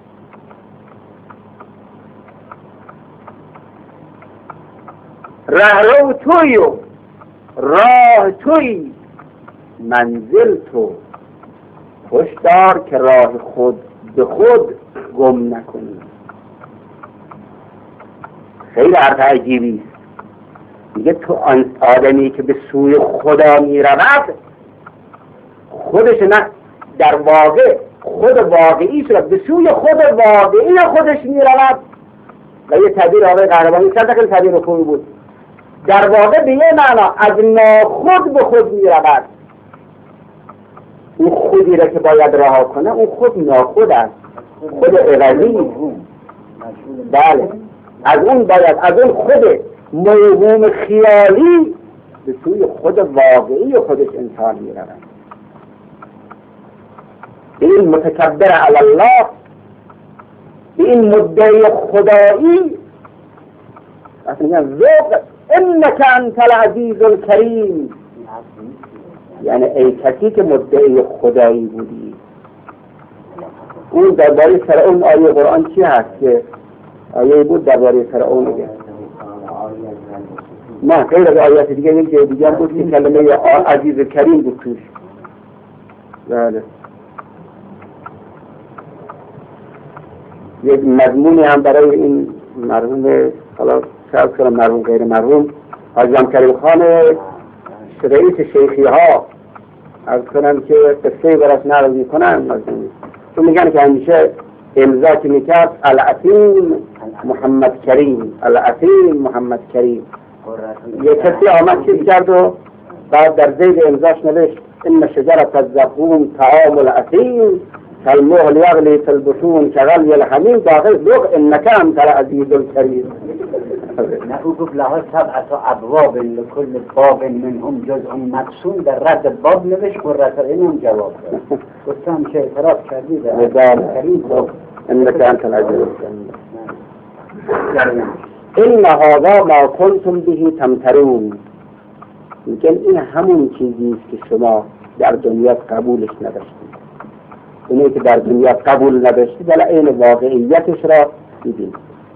رهرو توی و راه توی منزل تو، هشدار که راه خود به خود گم نکنی. خیلی حرف عجیبی است. میگه تو آن آدمی که به سوی خدا میرود خودش نه در واقع خود واقعیش را به سوی خود واقعی خودش میرود. و یه تعبیر آقای قهرمانی کرده خیلی تعبیر خوبی بود. در واقع به یه معنا از ناخود به خود میرود. اون خودی را که باید رها کنه اون خود ناخود است، خود عوضی. بله، از اون باید از اون خود موهوم خیالی به سوی خود واقعی خودش انسان میرود. این متکبر علی الله، این مدعی خدایی، اصلا میگن ذوق انک انت العزیز الکریم، یعنی ای کسی که مدعی خدایی بودی. اون درباره فرعون آیه قرآن چی هست که آیه بود درباره فرعون میگه؟ نه غیر از آیات دیگه یک جای دیگه بود که کلمه عزیز کریم بود توش. بله، یک مضمونی هم برای این مرحوم، حالا شاید کنم مرحوم غیر مرحوم حاجی کریم خان رئیس شیخی ها از کنم که قصه برش نقل میکنن، تو میگن که همیشه امضا که میکرد العظیم محمد کریم، العظیم محمد کریم. یه کسی آمد چیز کرد و بعد در زید امضاش نوشت ان شجرة الزقوم طعام العظیم کالمهل یغلی فی البطون کغلی الحمیم داخل ذوق انک انت العزیز الکریم. نه او گفت لها سبعة ابواب لكل باب منهم جزء مقسوم، در رد باب نوشت قرة العین هم جواب داد. گفتم که اعتراف کردی در کریم انک انت العزیز الکریم. این هذا ما کنتم به تمترون. میگن این همون چیزی است که شما در دنیا قبولش نداشتید. اینه که در دنیا قبول نداشتید ولی این واقعیتش را دیدید.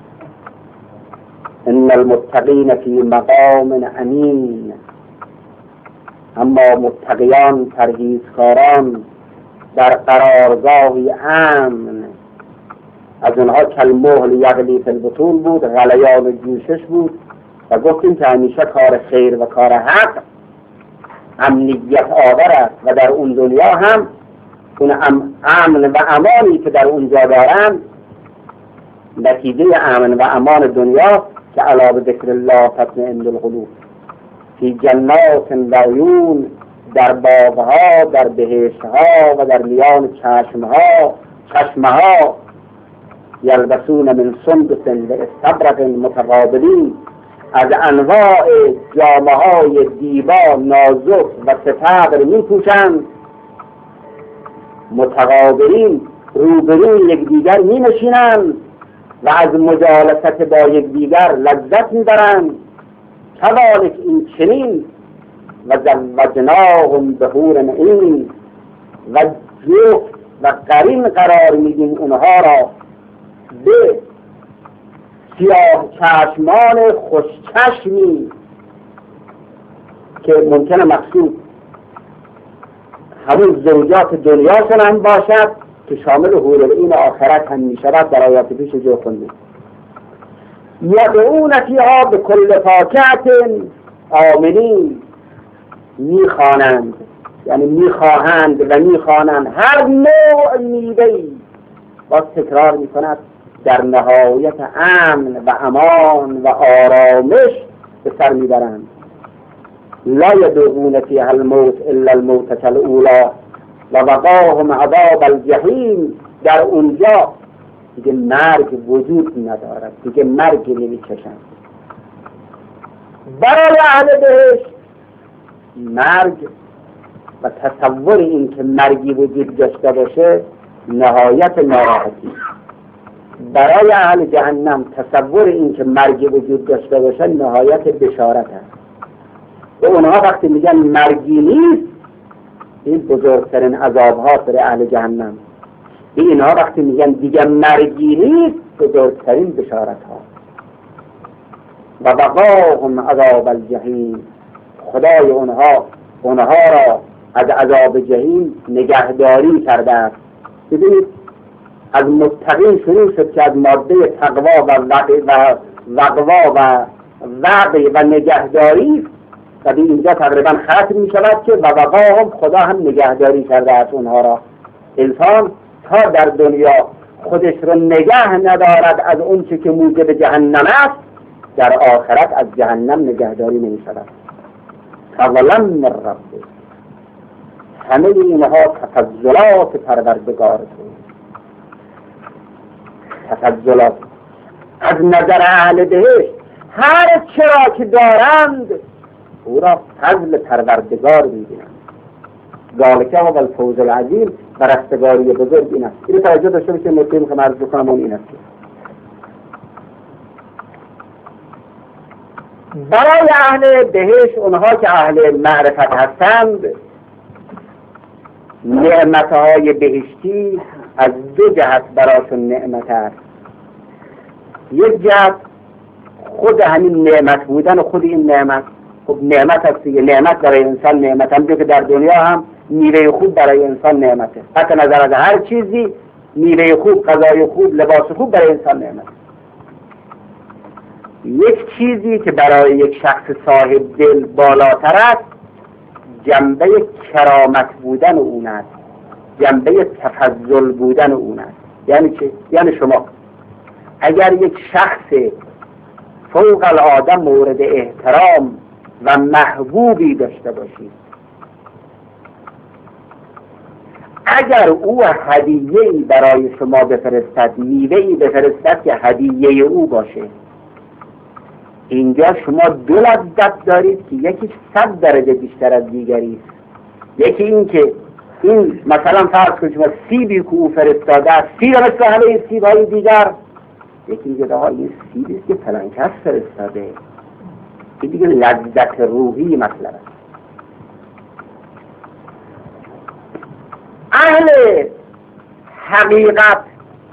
ان المتقین فی مقام امین، اما متقیان پرهیزکاران در قرارگاهی امن. از اونها کالمهل یغلی فی البطون بود، غلیان و جوشش بود. و گفتیم که همیشه کار خیر و کار حق امنیت آور است و در اون دنیا هم اون امن و امانی که در اونجا دارن نتیجه امن و امان دنیا که علا به ذکر الله تطمئن القلوب. فی جنات و عیون، در باغها، در بهشتها و در میان چشمها چشمها یلبسون من سندس و استبرق متقابلین، از انواع جامه های دیبا نازک و ستبر می پوشند، متقابلین روبروی یکدیگر می نشینند و از مجالست با یکدیگر لذت می برند. کذالک این چنین و زوجناهم بحور عین، و جفت و قرین قرار میدیم اونها را به سیاه چشمان خوشچشمی که ممکنه مقصود همون زوجات دنیاشون هم باشد که شامل حور العین آخرت هم میشود. در آیات پیش جو خوندیم یدعون فیها بکل فاکهة آمنین، میخوانند یعنی میخواهند و میخوانند هر نوع میوه‌ای، باز تکرار میکند در نهایت امن و امان و آرامش به سر میبرند. لا یذوقون فیها الموت الا الموتة الاولی و وقاهم عذاب الجحیم. در اونجا دیگه مرگ وجود ندارد، دیگه مرگ نمیچشند. برای اهل بهشت مرگ و تصور این که مرگی وجود داشته باشه نهایت ناراحتی. برای اهل جهنم تصور این که مرگی وجود داشته باشه نهایت بشارت است. و اونها وقتی میگن مرگی نیست، این بزرگترین عذاب ها برای اهل جهنم. اینها وقتی میگن دیگه مرگی نیست، بزرگترین بشارت ها. و بقاهم عذاب الجحیم، خدای اونها اونها را از عذاب جحیم نگهداری کرده است. ببینید از متقین شروع شد که از ماده تقوا و وقوا و وقی و نگهداری، و به اینجا تقریبا ختم می شود که و وقاهم خدا هم نگهداری کرده است اونها را. انسان تا در دنیا خودش رو نگه ندارد از اون چه که موجب جهنم است، در آخرت از جهنم نگهداری نمی شود. فضلا من ربک، همه اینها تفضلات پروردگار تو، تفضلات از نظر اهل بهشت هر چرا که دارند او را فضل پروردگار می‌بینند. ذالک هو الفوز العظیم، برستگاری بزرگ این است. این توجه داشته باشید. نکته می‌خوام عرض بکنم اون این است برای اهل بهشت، اونها که اهل معرفت هستند، نعمتهای بهشتی از دو جهت براشون نعمت است. یک جهت خود همین نعمت بودن و خود این نعمت، خب نعمت است دیگه. نعمت برای انسان نعمت هم که در دنیا هم میوه خوب برای انسان نعمته. حتی نظر از هر چیزی میوه خوب، غذای خوب، لباس خوب برای انسان نعمت. یک چیزی که برای یک شخص صاحب دل بالاتر است، جنبه کرامت بودن اون است، جنبه تفضل بودن اون است. یعنی چه؟ یعنی شما اگر یک شخص فوق العاده مورد احترام و محبوبی داشته باشید، اگر او هدیه‌ای برای شما بفرستد، میوه‌ای بفرستد که هدیه او باشه، اینجا شما دو لذت دارید که یکی صد درجه بیشتر از دیگری است. یکی این که این مثلا فرض کنید شما سیبی که او فرستاده است، سیب مثل همه سیب‌های دیگر، یکی میگه آها این سیبی است که فلان کس فرستاده. این دیگه لذت روحی مطلب است. اهل حقیقت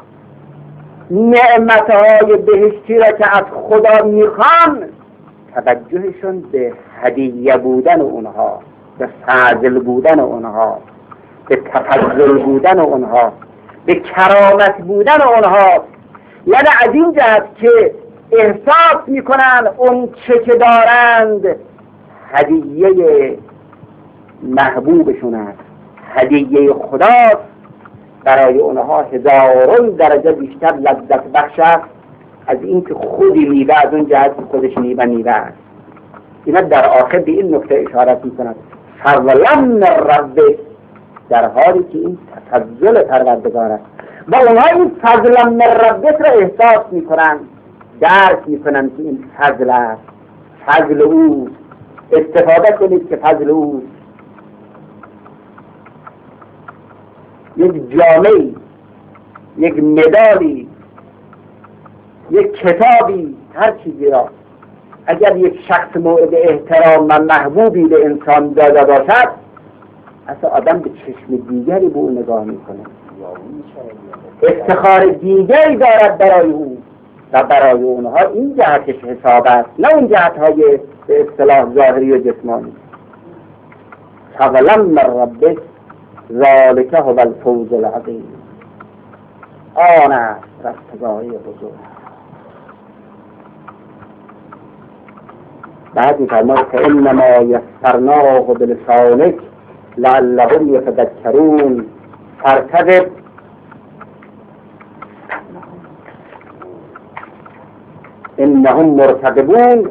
نعمتهای بهشتی را که از خدا میخوان، توجهشون به هدیه بودن اونها، به فضل بودن اونها، به تفضل بودن اونها، به کرامت بودن اونها. یعنی از این جهت که احساس میکنن اون چه که دارند هدیه محبوبشون است، هدیه خداست برای اونها هزاران درجه بیشتر لذت بخش است از اینکه خودی میوه از اون جهت خودش میوه میوه است. اینا در آخر به این نکته اشارت میکنند فضلا من ربک، در حالی که این تفضل پروردگار است و اونها این فضلا من ربک را احساس میکنند، درک میکنند که این فضل است، فضل اوست، استفاده کنید که فضل اوست. یک جامعی، یک مدالی، یک کتابی، هر چیزی را اگر یک شخص مورد احترام و محبوبی به انسان داده باشد، اصلا آدم به چشم دیگری به او نگاه میکنه، افتخار دیگری دارد برای او و برای اونها این جهتش حساب است، نه اون جهتهای به اصطلاح ظاهری و جسمانی. فضلا من ربک ذلک هو الفوز العظیم، آن است رستگاری بزرگ. بعد می‌فرماید فانما یسرناه بلسانک لعلهم یتذکرون فارتقب انهم مرتقبون.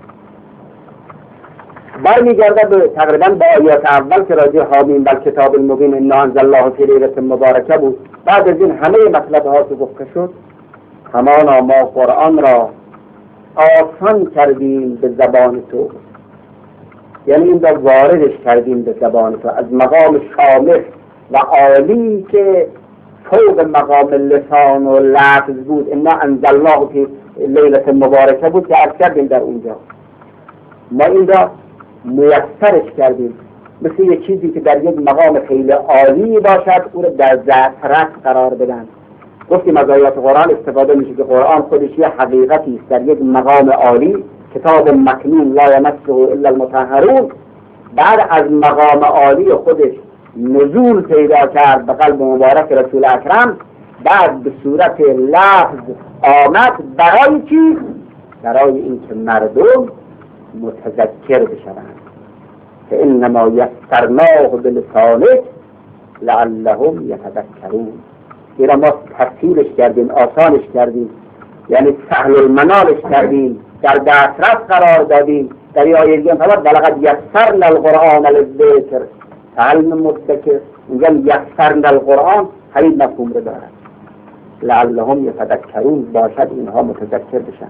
برمیگرده به تقریبا با آیات اول که راجع حامیم بل کتاب المبین انا انزلناه فی لیلة مبارکه بود. بعد از این همه مطلب ها که گفته شد، همانا ما قرآن را آسان کردیم به زبان تو، یعنی این را واردش کردیم به زبان تو از مقام شامل و عالی که فوق مقام لسان و لفظ بود. انا انزلناه فی لیلة مبارکه بود که عرض کردیم در اونجا. ما این را میسرش کردیم، مثل یک چیزی که در یک مقام خیلی عالی باشد او را در ذات قرار بدن. گفتیم از آیات قرآن استفاده میشه که قرآن خودش یه حقیقتی است در یک مقام عالی، کتاب مکنون لا یمسه الا المطهرون. بعد از مقام عالی خودش نزول پیدا کرد به قلب مبارک رسول اکرم، بعد به صورت لفظ آمد. برای چی؟ برای اینکه مردم متذکر بشوند. فانما یسرناه بلسانک لعلهم یتذکرون. این را ما تفصیلش کردیم، آسانش کردیم، یعنی سهل المنالش کردیم، در دسترس قرار دادیم. در این آیه دیگه فرمود ولقد یسرنا القرآن للذکر فهل من مدکر. اینجا یسرنا القرآن همین مفهوم رو دارد، لعلهم یتذکرون، باشد اینها متذکر بشن.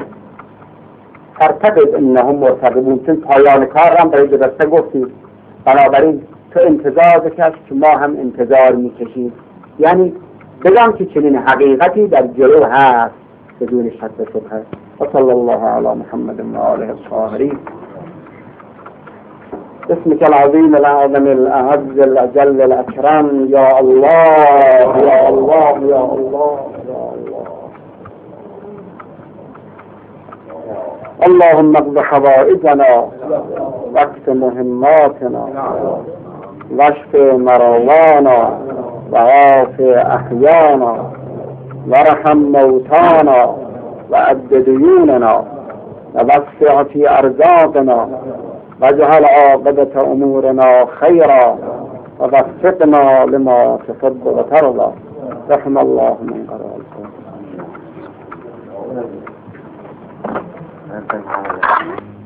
فارتقب انهم مرتقبون، چون پایان کار هم برای درسته گفتیم، بنابراین تو انتظار بکش که ما هم انتظار میکشیم. یعنی بگم که چنین حقیقتی در جلو هست بدون شک و شبهه. و صلی الله علی محمد و آله الطاهرین. اسمك العظيم الأعظم الأعز الأجل الأكرم يا الله يا الله يا الله يا الله. اللهم اقض حوائجنا واقض مهماتنا واشف مرضانا وعاف أحيانا وارحم موتانا وعد ديوننا ووسع في أرزاقنا واجعل عاقبة أمورنا خيرا ووفقنا لما تحب وترضى. رحم الله من قرأ القرآن.